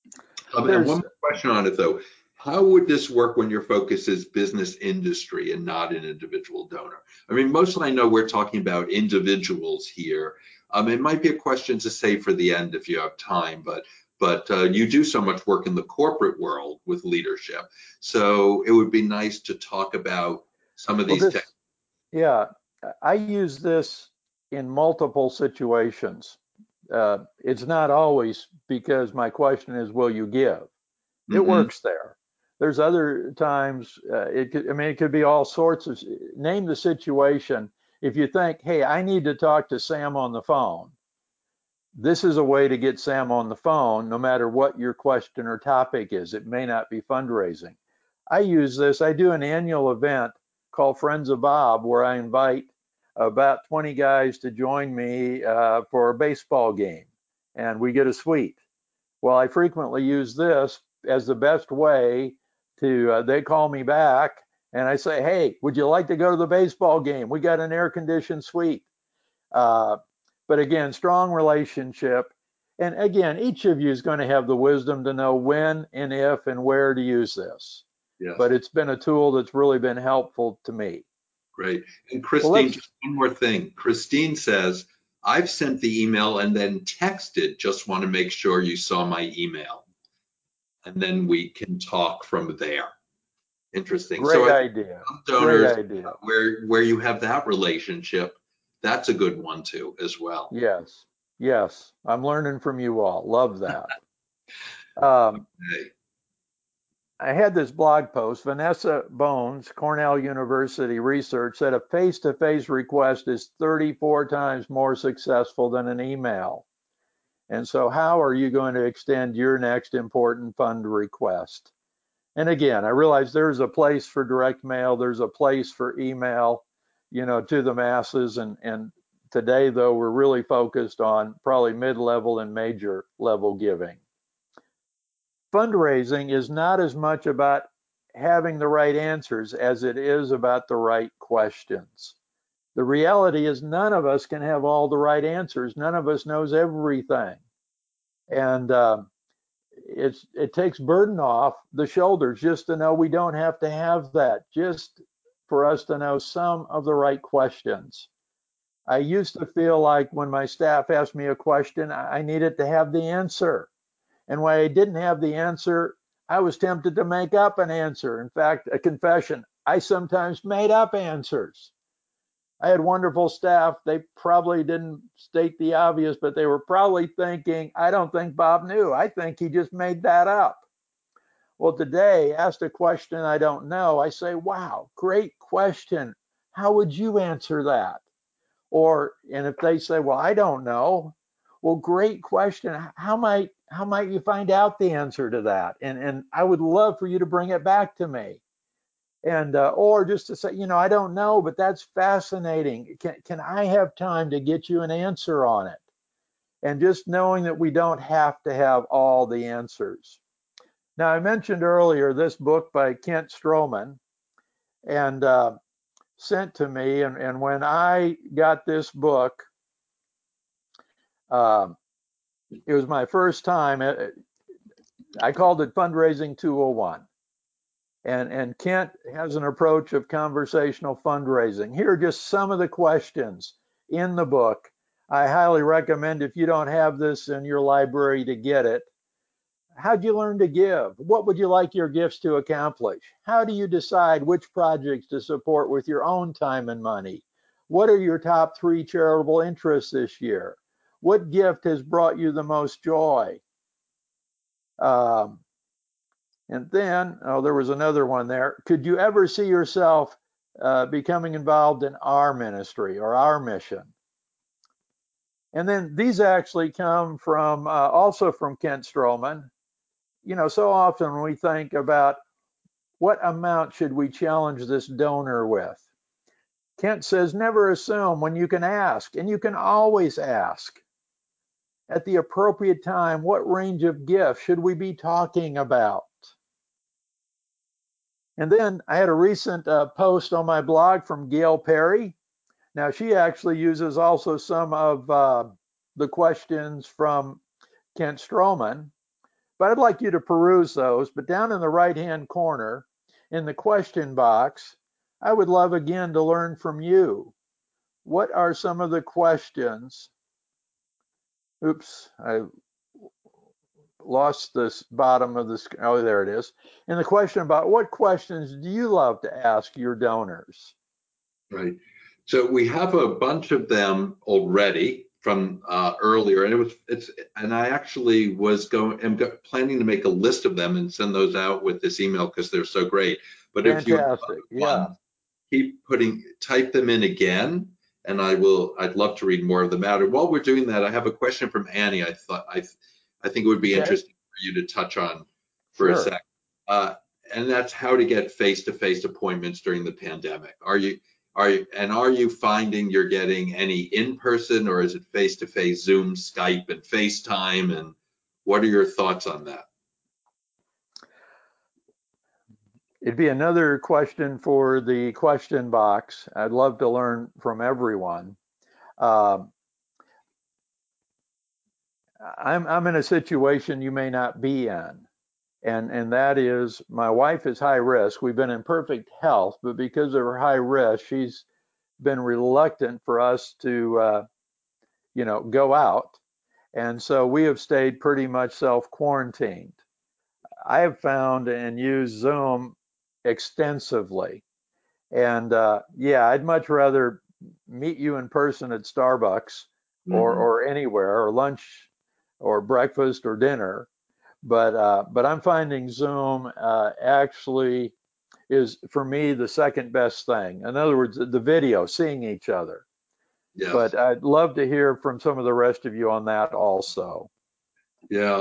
And one There's more question on it though. How would this work when your focus is business industry and not an individual donor? I mean, mostly I know we're talking about individuals here. It might be a question to say for the end if you have time, but you do so much work in the corporate world with leadership. So it would be nice to talk about some of well these this yeah, I use this in multiple situations. It's not always because my question is, will you give? It Mhm. works there. There's other times it could be all sorts of, name the situation. If you think, hey, I need to talk to Sam on the phone, this is a way to get Sam on the phone, no matter what your question or topic is. It may not be fundraising. I use this. I do an annual event called Friends of Bob, where I invite about 20 guys to join me for a baseball game, and we get a suite. Well, I frequently use this as the best way to, they call me back and I say, hey, would you like to go to the baseball game? We got an air conditioned suite. Uh, but again, strong relationship. And again, each of you is going to have the wisdom to know when and if and where to use this. But Yes. it's been a tool that's really been helpful to me. Great. And Well, Christine, let's, just one more thing. Christine says, I've sent the email and then texted, just want to make sure you saw my email. And then we can talk from there. Interesting. So great I think idea. some Great donors idea. where you have that relationship, that's a good one too, as well. Yes. Yes. I'm learning from you all. Love that. Um, Okay. I had this blog post. Vanessa Bones, Cornell University research said a face-to-face request is 34 times more successful than an email. And so how are you going to extend your next important fund request? And again, I realize there's a place for direct mail, there's a place for email, to the masses. And today, though, we're really focused on probably mid-level and major level giving. Fundraising is not as much about having the right answers as it is about the right questions. The reality is none of us can have all the right answers. None of us knows everything. And it takes burden off the shoulders just to know we don't have to have that, just for us to know some of the right questions. I used to feel like when my staff asked me a question, I needed to have the answer. And when I didn't have the answer, I was tempted to make up an answer. In fact, a confession, I sometimes made up answers. I had wonderful staff. They probably didn't state the obvious, but they were probably thinking, I don't think Bob knew. I think he just made that up. Well, today, asked a question I don't know, I say, wow, great question. How would you answer that? Or, and if they say, well, I don't know, well, great question. How might you find out the answer to that? And I would love for you to bring it back to me. And or just to say, I don't know, but that's fascinating. Can I have time to get you an answer on it? And just knowing that we don't have to have all the answers. Now, I mentioned earlier this book by Kent Stroman, and sent to me. And when I got this book, uh, it was my first time. I called it Fundraising 201. And Kent has an approach of conversational fundraising. Here are just some of the questions in the book. I highly recommend, if you don't have this in your library, to get it. How'd you learn to give? What would you like your gifts to accomplish? How do you decide which projects to support with your own time and money? What are your top 3 charitable interests this year? What gift has brought you the most joy? Um, and then, oh, there was another one there. Could you ever see yourself becoming involved in our ministry or our mission? And then these actually come from also from Kent Stroman. So often when we think about what amount should we challenge this donor with, Kent says, never assume when you can ask, and you can always ask. At the appropriate time, what range of gifts should we be talking about? And then I had a recent post on my blog from Gail Perry. Now, she actually uses also some of the questions from Kent Stroman, but I'd like you to peruse those. But down in the right-hand corner, in the question box, I would love again to learn from you. What are some of the questions? Oops, I lost this bottom of the screen. Oh, there it is. And the question about what questions do you love to ask your donors? Right. So we have a bunch of them already from earlier, and and I actually was planning to make a list of them and send those out with this email because they're so great. But if you have Fantastic. other ones, type them in again, and I'd love to read more of them out. And while we're doing that, I have a question from Annie. I think it would be Okay. interesting for you to touch on for a Sure. sec. And that's how to get face-to-face appointments during the pandemic. Are you finding you're getting any in-person, or is it face-to-face, Zoom, Skype, and FaceTime? And what are your thoughts on that? It'd be another question for the question box. I'd love to learn from everyone. I'm in a situation you may not be in, and that is my wife is high risk. We've been in perfect health, but because of her high risk, she's been reluctant for us to go out, and so we have stayed pretty much self-quarantined. I have found and used Zoom extensively. And yeah, I'd much rather meet you in person at Starbucks or anywhere, or lunch or breakfast or dinner. But I'm finding Zoom actually is, for me, the second best thing. In other words, the video, seeing each other. Yes. But I'd love to hear from some of the rest of you on that also. Yeah.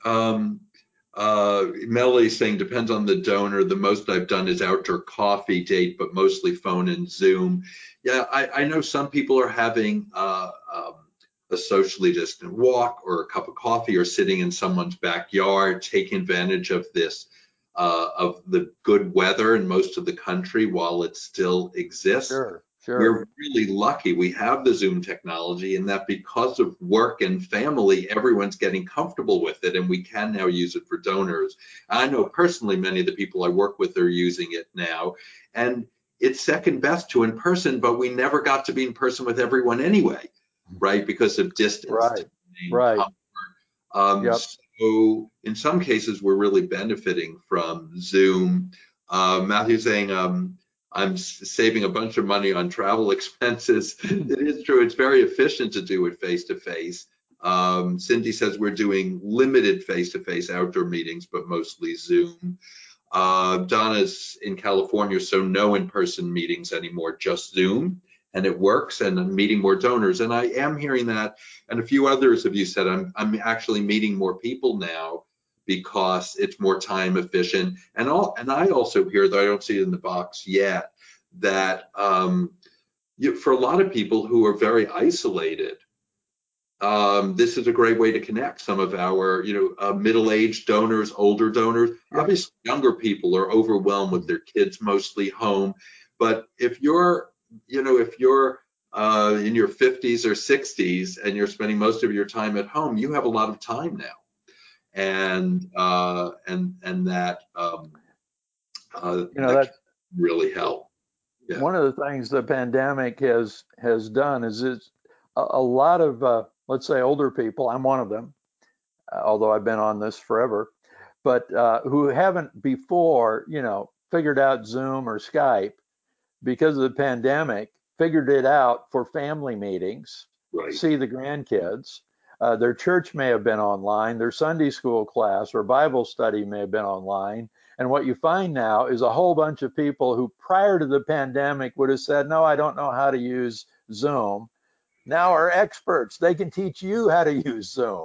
Melody saying depends on the donor. The most I've done is outdoor coffee date, but mostly phone and Zoom. Yeah, I know some people are having a socially distant walk or a cup of coffee, or sitting in someone's backyard, taking advantage of this of the good weather in most of the country while it still exists. Sure. Sure. We're really lucky we have the Zoom technology, and that because of work and family, everyone's getting comfortable with it, and we can now use it for donors. I know personally many of the people I work with are using it now, and it's second best to in person, but we never got to be in person with everyone anyway, right? Because of distance, Right. time, Right. comfort. Yep. So in some cases, we're really benefiting from Zoom. Matthew's saying, I'm saving a bunch of money on travel expenses. It is true. It's very efficient to do it face to face. Cindy says we're doing limited face to face outdoor meetings, but mostly Zoom. Donna's in California, so no in-person meetings anymore, just Zoom, and it works. And I'm meeting more donors, and I am hearing that. And a few others of you said I'm actually meeting more people now because it's more time efficient. And I also hear, though I don't see it in the box yet, that for a lot of people who are very isolated, this is a great way to connect some of our, middle-aged donors, older donors. Yep. Obviously, younger people are overwhelmed with their kids mostly home. But if you're in your 50s or 60s and you're spending most of your time at home, you have a lot of time now, and that that That's can really help. Yeah. one of the things the pandemic has done is it's a lot of let's say older people. I'm one of them, although I've been on this forever, but who haven't before, figured out Zoom or Skype because of the pandemic, figured it out for family meetings, Right. see the grandkids. Their church may have been online, their Sunday school class or Bible study may have been online. And what you find now is a whole bunch of people who prior to the pandemic would have said, no, I don't know how to use Zoom, now are experts. They can teach you how to use Zoom.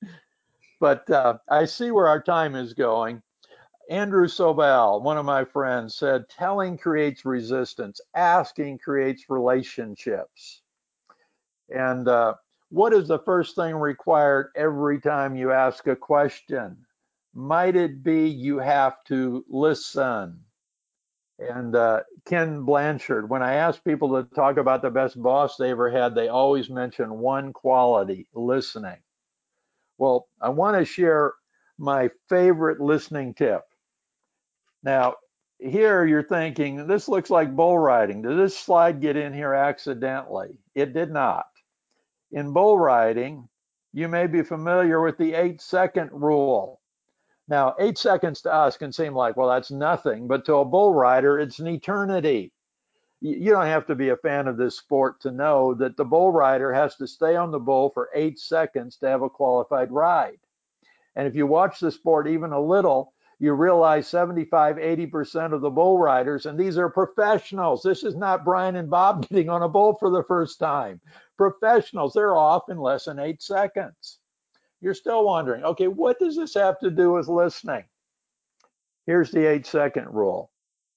But I see where our time is going. Andrew Sobel, one of my friends, said, telling creates resistance, asking creates relationships. And what is the first thing required every time you ask a question? Might it be you have to listen? And Ken Blanchard, when I ask people to talk about the best boss they ever had, they always mention one quality: listening. Well, I want to share my favorite listening tip. Now, here you're thinking, this looks like bull riding. Did this slide get in here accidentally? It did not. In bull riding, you may be familiar with the 8-second rule. Now, 8 seconds to us can seem like, well, that's nothing, but to a bull rider, it's an eternity. You don't have to be a fan of this sport to know that the bull rider has to stay on the bull for 8 seconds to have a qualified ride. And if you watch the sport even a little, you realize 75, 80% of the bull riders, and these are professionals. This is not Brian and Bob getting on a bull for the first time. Professionals, they're off in less than 8 seconds. You're still wondering, okay, what does this have to do with listening? Here's the 8-second rule.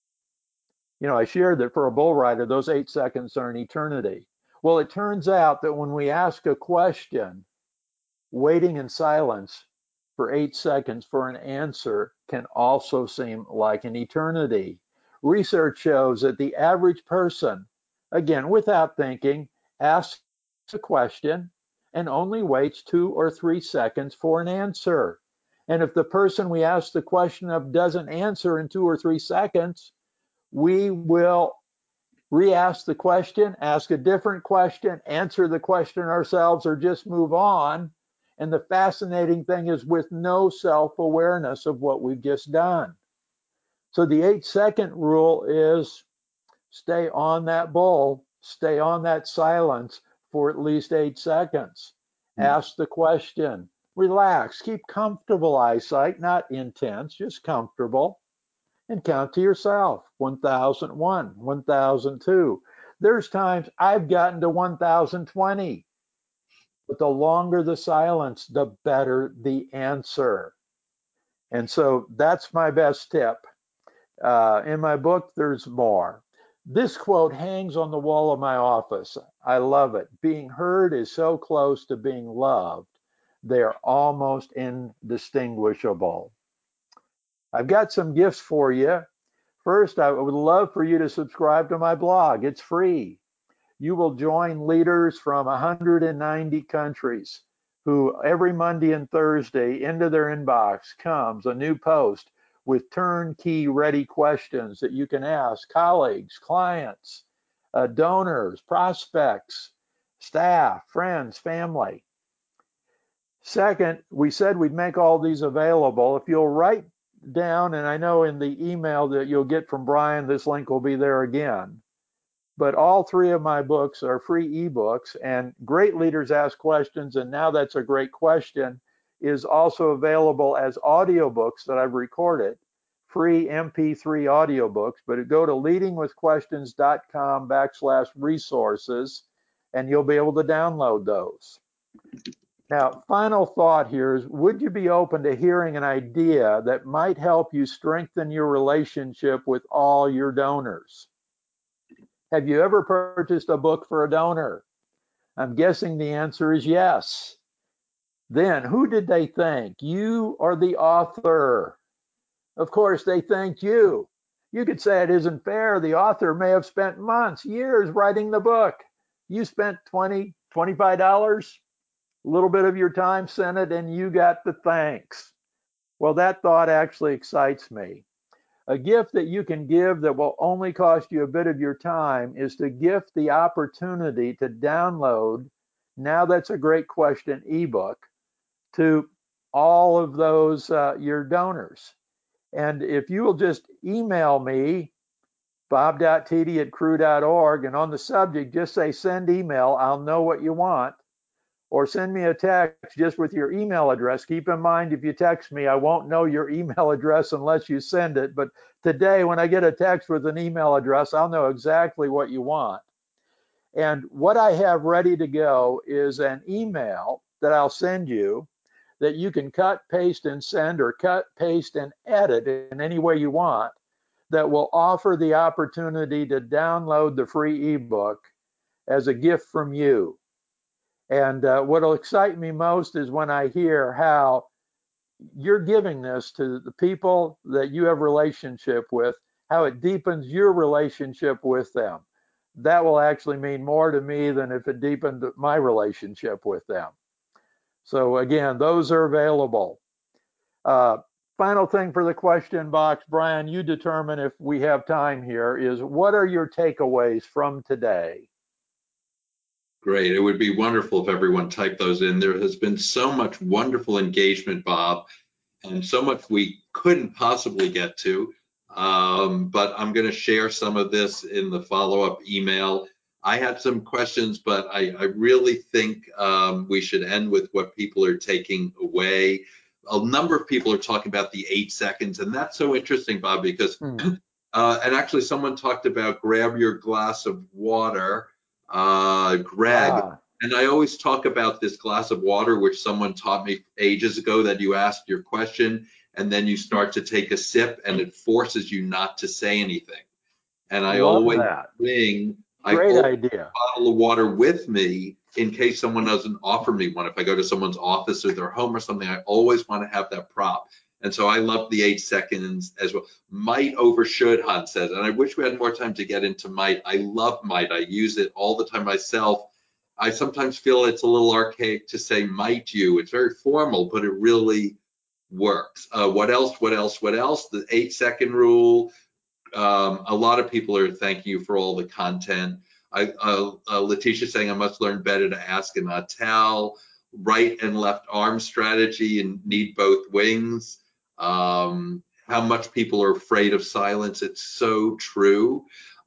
I shared that for a bull rider, those 8 seconds are an eternity. Well, it turns out that when we ask a question, waiting in silence for 8 seconds for an answer can also seem like an eternity. Research shows that the average person, again, without thinking, asks a question and only waits 2 or 3 seconds for an answer. And if the person we ask the question of doesn't answer in 2 or 3 seconds, we will re-ask the question, ask a different question, answer the question ourselves, or just move on. And the fascinating thing is with no self-awareness of what we've just done. So the 8-second rule is stay on that bull, stay on that silence for at least 8 seconds. Ask the question, relax, keep comfortable eyesight, not intense, just comfortable, and count to yourself 1001, 1002. There's times I've gotten to 1020, but the longer the silence, the better the answer. And so that's my best tip. In my book, there's more. This quote hangs on the wall of my office. I love it. Being heard is so close to being loved, they're almost indistinguishable. I've got some gifts for you. First, I would love for you to subscribe to my blog. It's free. you will join leaders from 190 countries who every Monday and Thursday into their inbox comes a new post with turnkey ready questions that you can ask colleagues, clients, donors, prospects, staff, friends, family. Second, we said we'd make all these available. If you'll write down, and I know in the email that you'll get from Brian, this link will be there again. But all three of my books are free ebooks, and Great Leaders Ask Questions, and Now That's a Great Question is also available as audiobooks that I've recorded, free MP3 audiobooks. But go to leadingwithquestions.com/resources, and you'll be able to download those. Now, final thought here is, would you be open to hearing an idea that might help you strengthen your relationship with all your donors? Have you ever purchased a book for a donor? I'm guessing the answer is yes. Then who did they thank, you or the author? Of course, they thanked you. You could say it isn't fair. The author may have spent months, years writing the book. You spent $20, $25, a little bit of your time sent it, and you got the thanks. Well, that thought actually excites me. A gift that you can give that will only cost you a bit of your time is to gift the opportunity to download Now That's a Great Question ebook to all of those your donors. And if you will just email me, bob.td@cru.org, and on the subject, just say send email, I'll know what you want. Or send me a text just with your email address. Keep in mind, if you text me, I won't know your email address unless you send it. But today, when I get a text with an email address, I'll know exactly what you want. And what I have ready to go is an email that I'll send you that you can cut, paste, and send, or cut, paste, and edit in any way you want, that will offer the opportunity to download the free ebook as a gift from you. And what will excite me most is when I hear how you're giving this to the people that you have relationship with, how it deepens your relationship with them. That will actually mean more to me than if it deepened my relationship with them. So again, those are available. Final thing for the question box, Brian, you determine if we have time here, is what are your takeaways from today? Great. It would be wonderful if everyone typed those in. There has been so much wonderful engagement, Bob, and so much we couldn't possibly get to. But I'm going to share some of this in the follow-up email. I had some questions, but I really think we should end with what people are taking away. A number of people are talking about the 8 seconds, and that's so interesting, Bob, because, and actually someone talked about grab your glass of water, Greg. And I always talk about this glass of water, which someone taught me ages ago, that you ask your question and then you start to take a sip and it forces you not to say anything. And I always bring a bottle of water with me in case someone doesn't offer me one. If I go to someone's office or their home or something, I always want to have that prop. And so I love the 8 seconds as well. Might over should, Han says, and I wish we had more time to get into might. I love might. I use it all the time myself. I sometimes feel it's a little archaic to say might you. It's very formal, but it really works. What else? The 8 second rule. A lot of people are thanking you for all the content. Letitia saying I must learn better to ask and not tell. Right and left arm strategy and need both wings. How much people are afraid of silence. It's so true.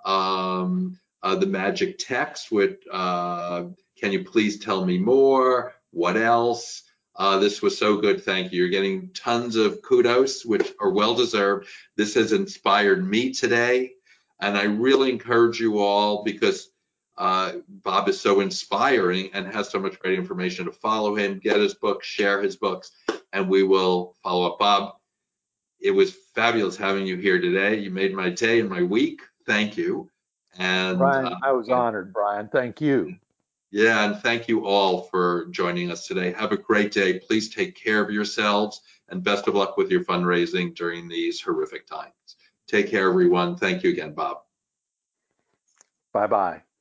The magic text with can you please tell me more? What else? This was so good. Thank you. You're getting tons of kudos, which are well deserved. This has inspired me today. And I really encourage you all, because Bob is so inspiring and has so much great information, to follow him, get his book, share his books, and we will follow up. Bob, it was fabulous having you here today. You made my day and my week. Thank you. And Brian, I was honored, Brian. Thank you. Yeah, and thank you all for joining us today. Have a great day. Please take care of yourselves, and best of luck with your fundraising during these horrific times. Take care, everyone. Thank you again, Bob. Bye-bye.